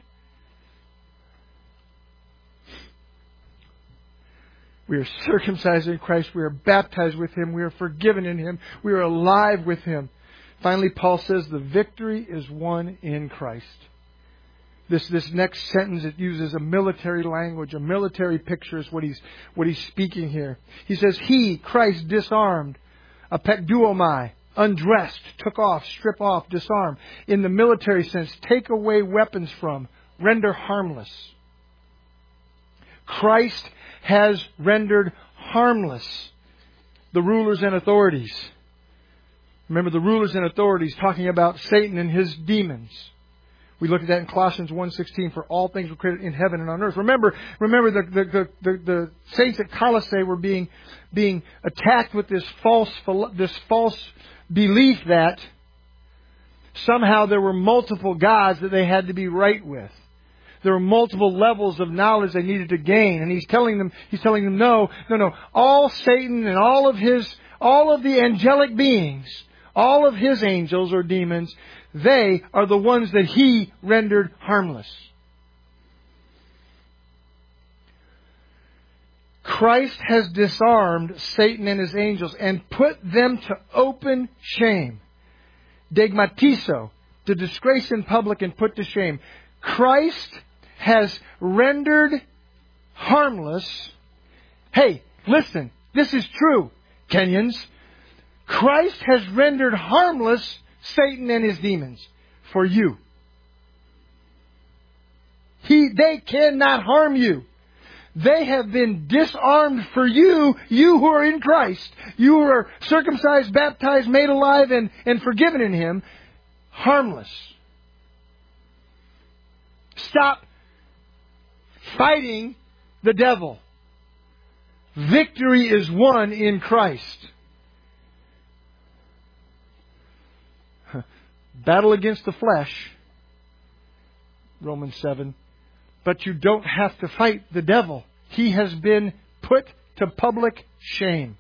We are circumcised in Christ. We are baptized with Him. We are forgiven in Him. We are alive with Him. Finally, Paul says the victory is won in Christ. This next sentence, it uses a military language, a military picture is what he's speaking here. He says, He, Christ, disarmed, apekduomai, undressed, took off, strip off, disarm. In the military sense, take away weapons from, render harmless. Christ has rendered harmless the rulers and authorities. Remember the rulers and authorities talking about Satan and his demons. We looked at that in Colossians 1:16. For all things were created in heaven and on earth. Remember the saints at Colossae were being attacked with this false belief that somehow there were multiple gods that they had to be right with. There were multiple levels of knowledge they needed to gain, and he's telling them, no. All Satan and all of the angelic beings, all of his angels or demons, they are the ones that he rendered harmless. Christ has disarmed Satan and his angels and put them to open shame. Degmatizo, to disgrace in public and put to shame. Christ has rendered harmless. Hey, listen, this is true, Kenyans. Christ has rendered harmless Satan and his demons for you. They cannot harm you. They have been disarmed for you, you who are in Christ. You who are circumcised, baptized, made alive, and forgiven in Him. Harmless. Stop fighting the devil. Victory is won in Christ. Battle against the flesh, Romans 7. But you don't have to fight the devil. He has been put to public shame.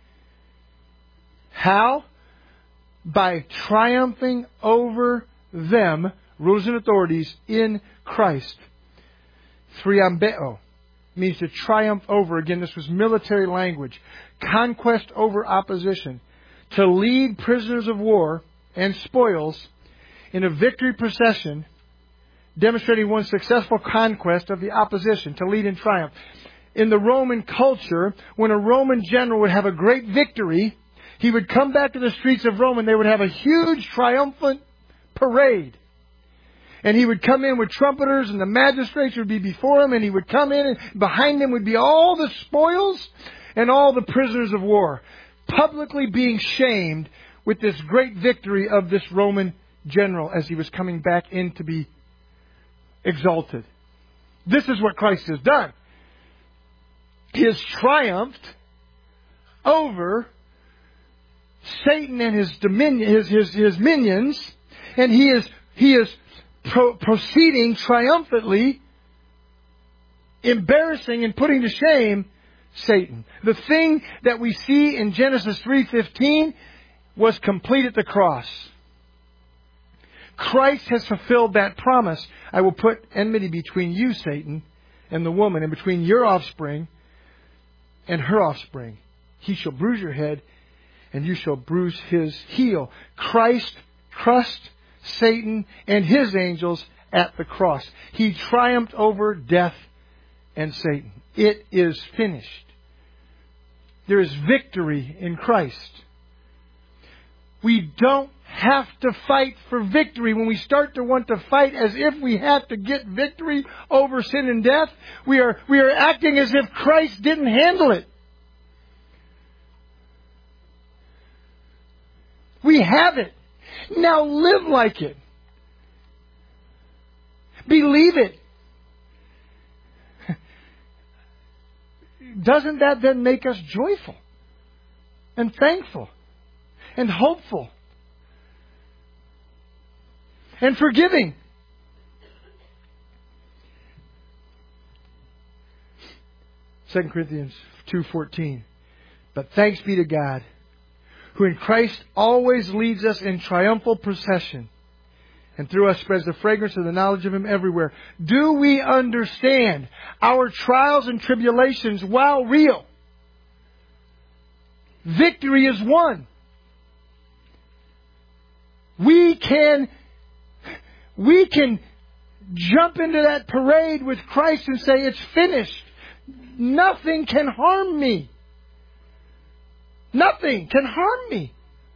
How? By triumphing over them, rulers and authorities, in Christ. Thriambeo means to triumph over. Again, this was military language. Conquest over opposition. To lead prisoners of war and spoils in a victory procession, demonstrating one's successful conquest of the opposition, to lead in triumph. In the Roman culture, when a Roman general would have a great victory, he would come back to the streets of Rome and they would have a huge triumphant parade. And he would come in with trumpeters and the magistrates would be before him, and he would come in and behind him would be all the spoils and all the prisoners of war, publicly being shamed with this great victory of this Roman general as he was coming back in to be exalted. This is what Christ has done. He has triumphed over Satan and his dominion, his minions, and he is proceeding triumphantly, embarrassing and putting to shame Satan. The thing that we see in Genesis 3:15 was complete at the cross. Christ has fulfilled that promise. I will put enmity between you, Satan, and the woman, and between your offspring and her offspring. He shall bruise your head, and you shall bruise his heel. Christ crushed Satan and his angels at the cross. He triumphed over death and Satan. It is finished. There is victory in Christ. We don't have to fight for victory. When we start to want to fight as if we have to get victory over sin and death, we are acting as if Christ didn't handle it. We have it. Now live like it. Believe it. Doesn't that then make us joyful and thankful and hopeful and forgiving? Second Corinthians 2:14. But thanks be to God, who in Christ always leads us in triumphal procession, and through us spreads the fragrance of the knowledge of Him everywhere. Do we understand our trials and tribulations, while real, victory is won? We can jump into that parade with Christ and say, it's finished. Nothing can harm me. Nothing can harm me.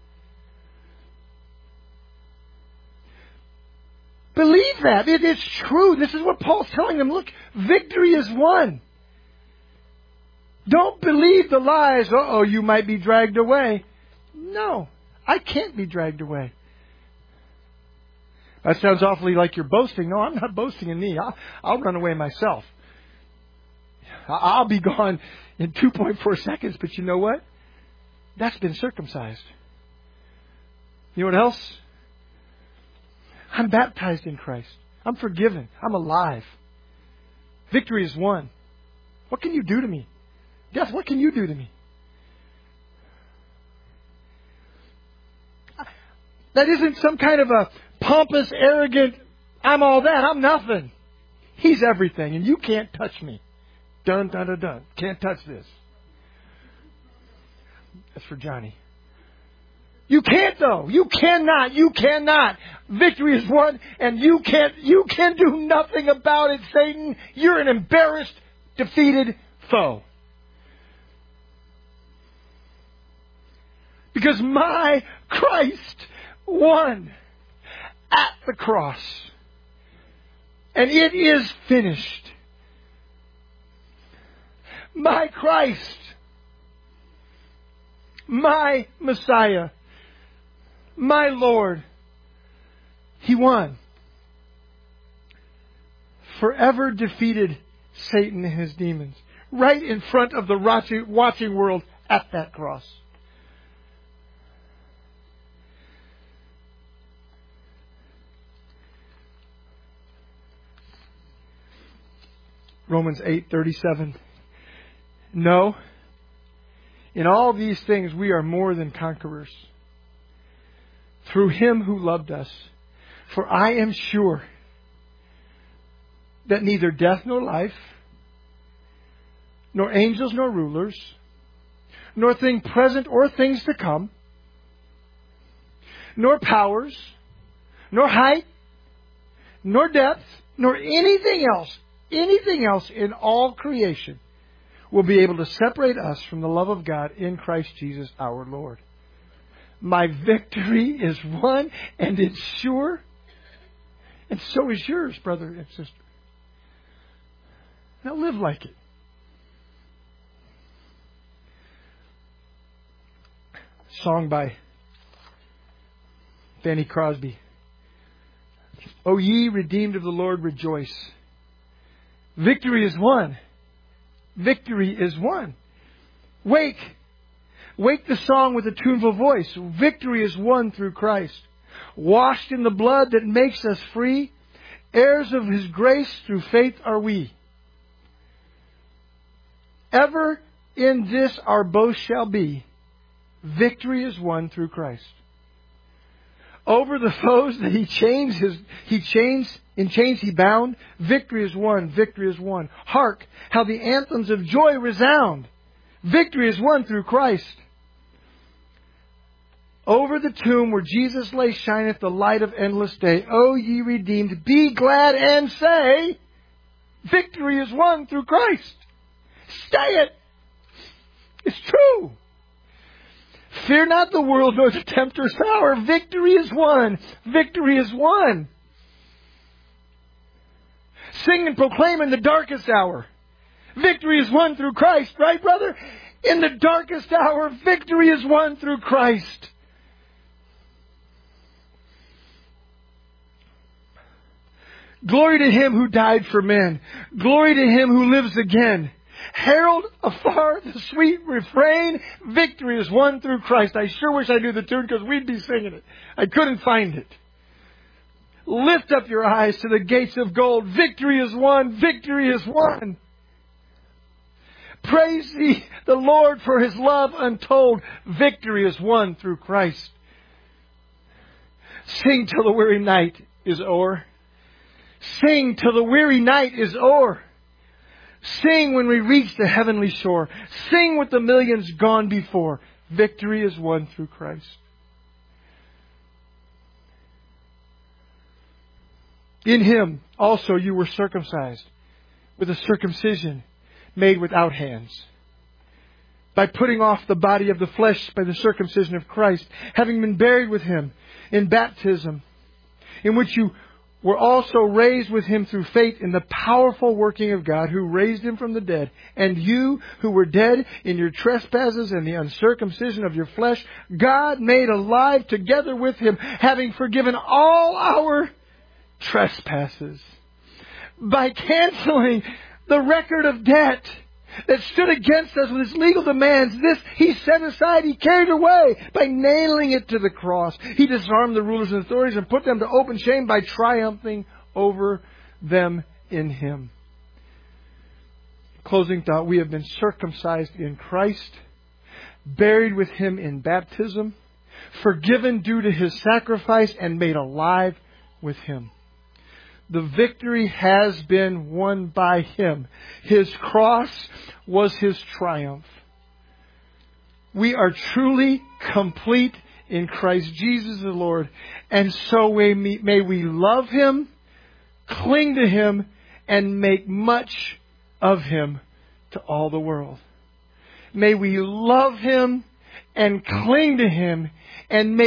Believe that. It's true. This is what Paul's telling them. Look, victory is won. Don't believe the lies. Uh-oh, you might be dragged away. No, I can't be dragged away. That sounds awfully like you're boasting. No, I'm not boasting in me. I'll run away myself. I'll be gone in 2.4 seconds. But you know what? That's been circumcised. You know what else? I'm baptized in Christ. I'm forgiven. I'm alive. Victory is won. What can you do to me? Death, what can you do to me? That isn't some kind of a pompous, arrogant, I'm all that, I'm nothing. He's everything, and you can't touch me. Dun, dun, dun, dun. Can't touch this. That's for Johnny. You can't, though. You cannot. You cannot. Victory is won, and you can do nothing about it, Satan. You're an embarrassed, defeated foe. Because my Christ won at the cross. And it is finished. My Christ, my Messiah, my Lord, He won. Forever defeated Satan and his demons. Right in front of the watching world at that cross. Romans 8:37. No, in all these things we are more than conquerors through Him who loved us. For I am sure that neither death nor life, nor angels nor rulers, nor things present or things to come, nor powers, nor height, nor depth, nor anything else in all creation will be able to separate us from the love of God in Christ Jesus our Lord. My victory is won, and it's sure, and so is yours, brother and sister. Now live like it. Song by Fanny Crosby. O ye redeemed of the Lord, rejoice. Victory is won. Victory is won. Wake the song with a tuneful voice. Victory is won through Christ. Washed in the blood that makes us free. Heirs of His grace through faith are we. Ever in this our boast shall be. Victory is won through Christ. Over the foes that in chains He bound. Victory is won. Victory is won. Hark, how the anthems of joy resound. Victory is won through Christ. Over the tomb where Jesus lay shineth the light of endless day. O ye redeemed, be glad and say, victory is won through Christ. Say it. It's true. Fear not the world nor the tempter's power. Victory is won. Victory is won. Sing and proclaim in the darkest hour. Victory is won through Christ. Right, brother? In the darkest hour, victory is won through Christ. Glory to Him who died for men. Glory to Him who lives again. Herald afar the sweet refrain. Victory is won through Christ. I sure wish I knew the tune because we'd be singing it. I couldn't find it. Lift up your eyes to the gates of gold. Victory is won. Victory is won. Praise ye the Lord for His love untold. Victory is won through Christ. Sing till the weary night is o'er. Sing till the weary night is o'er. Sing when we reach the heavenly shore. Sing with the millions gone before. Victory is won through Christ. In Him also you were circumcised with a circumcision made without hands, by putting off the body of the flesh by the circumcision of Christ, having been buried with Him in baptism, in which you were also raised with Him through faith in the powerful working of God who raised Him from the dead. And you who were dead in your trespasses and the uncircumcision of your flesh, God made alive together with Him, having forgiven all our trespasses, by canceling the record of debt that stood against us with its legal demands. This He set aside, He carried away by nailing it to the cross. He disarmed the rulers and authorities and put them to open shame by triumphing over them in Him. Closing thought, we have been circumcised in Christ, buried with Him in baptism, forgiven due to His sacrifice, and made alive with Him. The victory has been won by Him. His cross was His triumph. We are truly complete in Christ Jesus the Lord. And so may we love Him, cling to Him, and make much of Him to all the world. May we love Him and cling to Him, and may